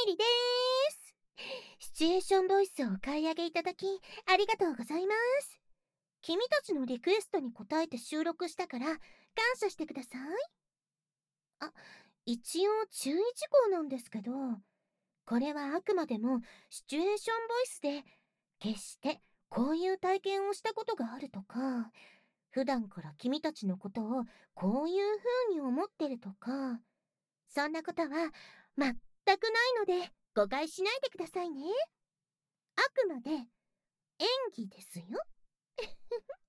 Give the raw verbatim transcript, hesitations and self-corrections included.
りでーす。シチュエーションボイスをお買い上げいただき、ありがとうございます。君たちのリクエストに応えて収録したから、感謝してください。あ、一応注意事項なんですけど、これはあくまでもシチュエーションボイスで、決してこういう体験をしたことがあるとか、普段から君たちのことをこういう風に思ってるとか、そんなことは全くないので誤解しないでくださいね。あくまで演技ですよ。